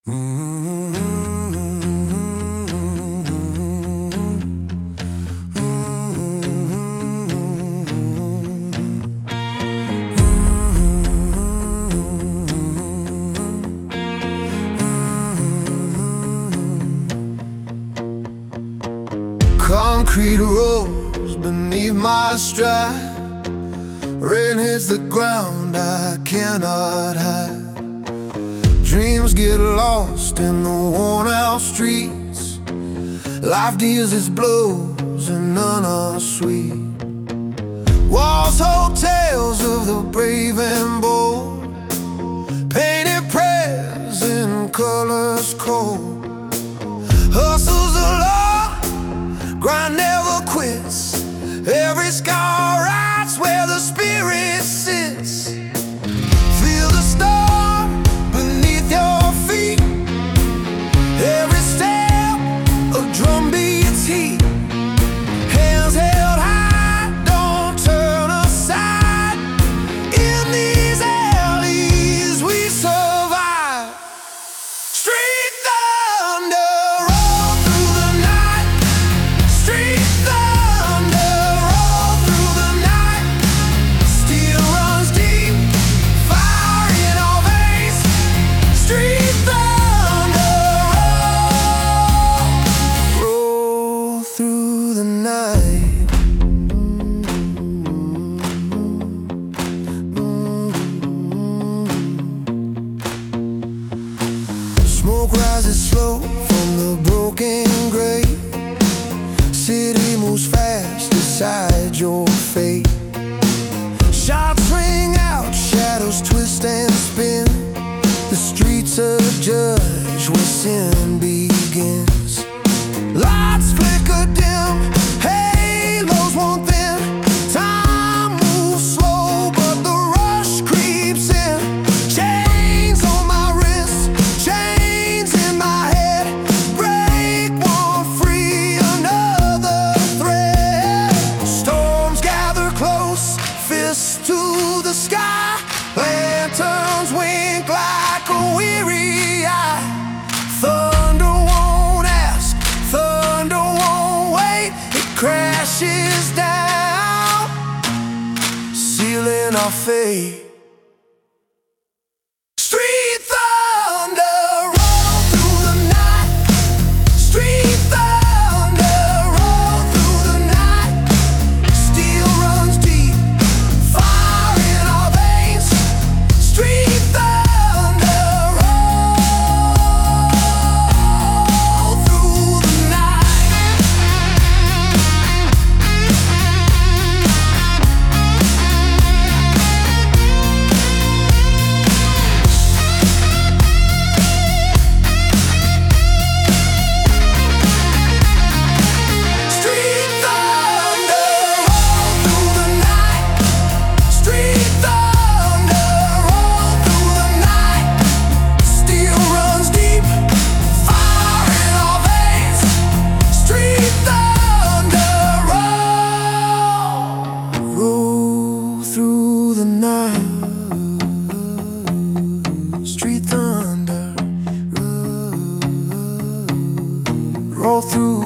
Concrete rolls beneath my stride. Rain hits the ground, I cannot hide. Dreams get lost in the worn-out streets. Life deals its blows and none are sweet. Walls hold tales of the brave and bold, painted prayers in colors cold. Hustle's a law, grind never quits. Every scar writes where the spirit sits. Feel the storm beneath your feet. Every step a drum beats heat. Hands held high, don't turn aside. In these alleys we survive. Street thunder roll through the night. Street thunder roll through the night. Steel runs deep, fire in our veins. Street thunder roll through the night. Smoke rises slow from the broken grate. City moves fast, decide your fate. Shots ring out, shadows twist and spin. The streets a judge where sin begins. Lights flicker dim, halos won't thin. Time moves slow, but the rush creeps in. Chains on my wrist, chains in my head. Break one free, another thread. Storms gather close, fists to the sky. Lanterns wink like a weary eye. Thunder won't ask, thunder won't wait. It crashes down, sealing our fate. Street thunder roll through the night. Street thunder roll through the night. Steel runs deep, fire in our veins. Street thunder roll through the night. Street thunder roll through the night. Street thunder roll through the night. Steel runs deep, fire in our veins. Street thunder roll through the night. Street thunder roll through